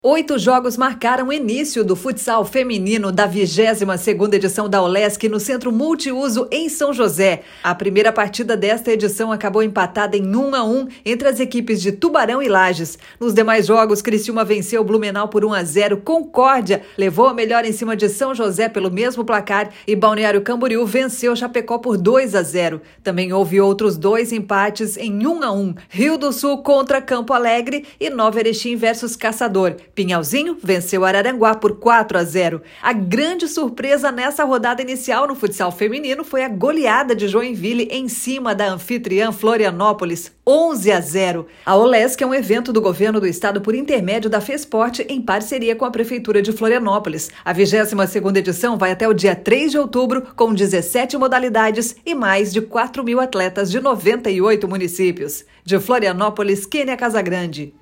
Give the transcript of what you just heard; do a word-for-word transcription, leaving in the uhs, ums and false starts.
Oito jogos marcaram o início do futsal feminino da vigésima segunda edição da Olesc no Centro Multiuso em São José. A primeira partida desta edição acabou empatada em um a um entre as equipes de Tubarão e Lages. Nos demais jogos, Criciúma venceu o Blumenau por um a zero, Concórdia levou a melhor em cima de São José pelo mesmo placar e Balneário Camboriú venceu Chapecó por dois a zero. Também houve outros dois empates em um a um, Rio do Sul contra Campo Alegre e Nova Erechim versus Caçador. Pinhalzinho venceu Araranguá por quatro a zero. A grande surpresa nessa rodada inicial no futsal feminino foi a goleada de Joinville em cima da anfitriã Florianópolis, onze a zero. A Olesc é um evento do governo do estado por intermédio da FESPORT em parceria com a Prefeitura de Florianópolis. A vigésima segunda edição vai até o dia três de outubro com dezessete modalidades e mais de quatro mil atletas de noventa e oito municípios. De Florianópolis, Kênia Casagrande.